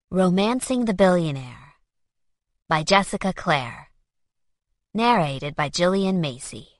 Romancing the Billionaire by Jessica Clare. Narrated by Gillian Macy.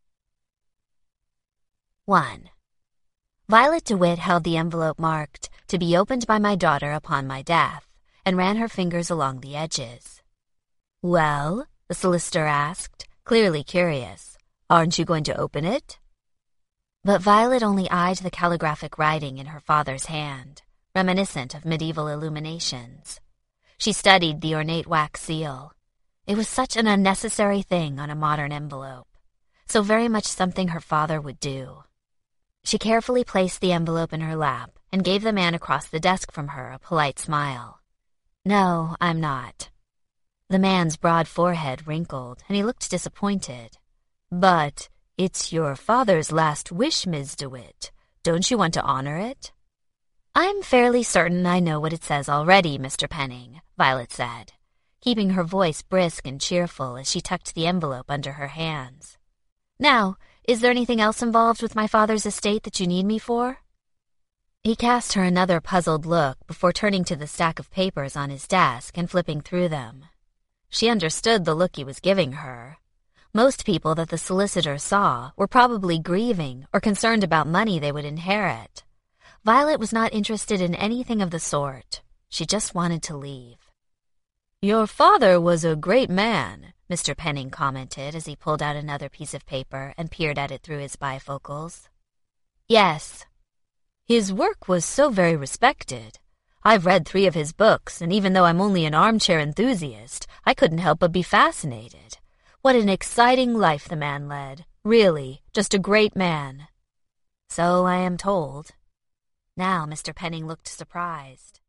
1. Violet DeWitt held the envelope marked, "To be opened by my daughter upon my death," and ran her fingers along the edges. "Well?" the solicitor asked, clearly curious. "Aren't you going to open it?" But Violet only eyed the calligraphic writing in her father's hand, reminiscent of medieval illuminations. She studied the ornate wax seal. It was such an unnecessary thing on a modern envelope, so very much something her father would do. She carefully placed the envelope in her lap and gave the man across the desk from her a polite smile. "No, I'm not." The man's broad forehead wrinkled, and he looked disappointed. "But it's your father's last wish, Ms. DeWitt. Don't you want to honor it?" "I'm fairly certain I know what it says already, Mr. Penning," Violet said, keeping her voice brisk and cheerful as she tucked the envelope under her hands. "Now, is there anything else involved with my father's estate that you need me for?" He cast her another puzzled look before turning to the stack of papers on his desk and flipping through them. She understood the look he was giving her. Most people that the solicitor saw were probably grieving or concerned about money they would inherit. Violet was not interested in anything of the sort. She just wanted to leave. "Your father was a great man," Mr. Penning commented as he pulled out another piece of paper and peered at it through his bifocals. "Yes." "His work was so very respected. I've read 3 of his books, and even though I'm only an armchair enthusiast, I couldn't help but be fascinated. What an exciting life the man led. Really, just a great man." "So I am told." Now Mr. Penning looked surprised.